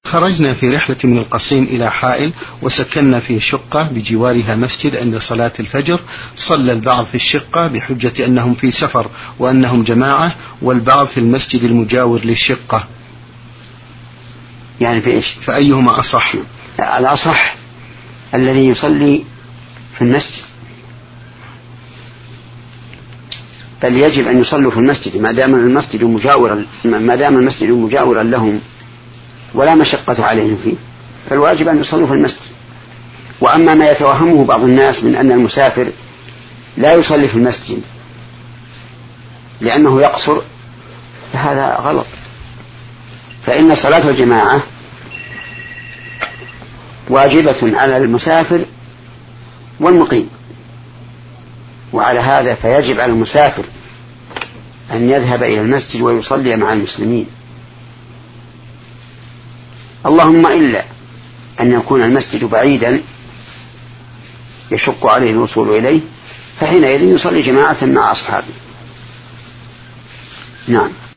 خرجنا في رحلة من القصيم إلى حائل وسكننا في شقة بجوارها مسجد. عند صلاة الفجر صلى البعض في الشقة بحجة أنهم في سفر وأنهم جماعة، والبعض في المسجد المجاور للشقة. يعني في إيش؟ فأيهما أصح؟ الأصح الذي يصلي في المسجد، بل يجب أن يصلوا في المسجد ما دام المسجد مجاورا لهم ولا مشقة عليهم فيه، فالواجب أن يصلوا في المسجد. وأما ما يتوهمه بعض الناس من أن المسافر لا يصلي في المسجد لأنه يقصر، فهذا غلط. فإن صلاة الجماعة واجبة على المسافر والمقيم، وعلى هذا فيجب على المسافر أن يذهب إلى المسجد ويصلي مع المسلمين، اللهم إلا أن يكون المسجد بعيدا يشق عليه الوصول إليه، فحينئذ يصلي جماعة مع أصحابه. نعم.